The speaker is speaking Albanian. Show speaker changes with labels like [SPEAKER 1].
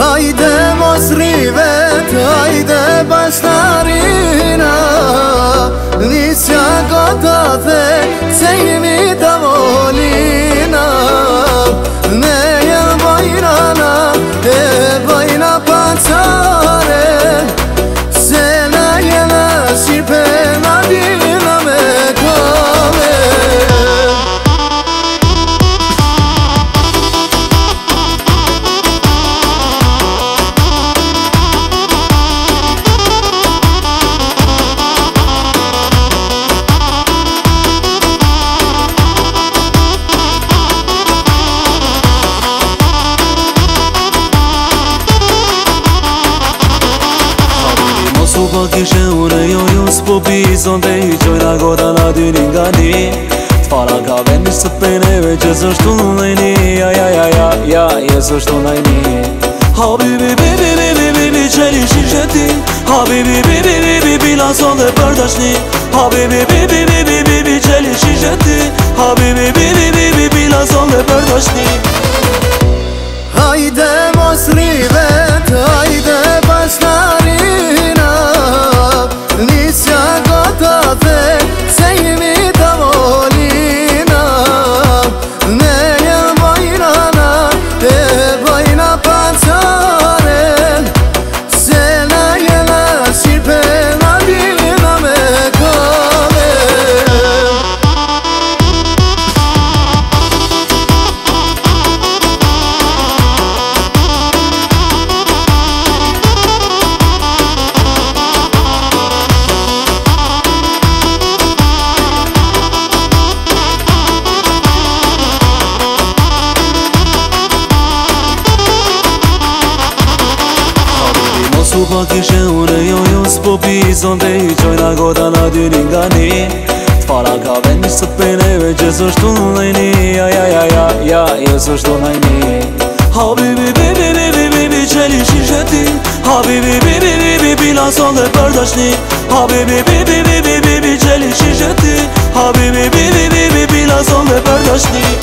[SPEAKER 1] Hajde mos rivet, hajde bashtarina, nisja gota dhe se jemi të volina. Ne jem bajrana, e bajna pancare, se ne jene Shqipe na dina me kove.
[SPEAKER 2] Supa kishe une jo s'po pison dhe i qojna gota na dyni nga ni. T'fara ka vendish së peneve që s'ështu nëjni. Ja, s'ështu nëjni. Habibi, bibi, qeli shishe ti. Habibi, bibi, lason dhe për dashni. Habibi, bibi, qeli shishe ti. Habibi, bibi, lason dhe për dashni.
[SPEAKER 1] Hajde mos rivet, hajde bashtarina, nisja gota dhe se jemi të volina. Ne jem bajrana, e bajna pancare, se ne jene Shqipe na dina me kove.
[SPEAKER 2] Supa kishe une jo s'po pison dhe i qojna gota na dyni nga ni. T'fara ka vendish së peneve që s'ështu nëjni. Ja, s'ështu nëjni. Habibi, bibi, qeli shishe ti. Habibi, bibi, lason dhe për dashni. Habibi, bibi, qeli shishe ti. Habibi, bibi, lason dhe për dashni.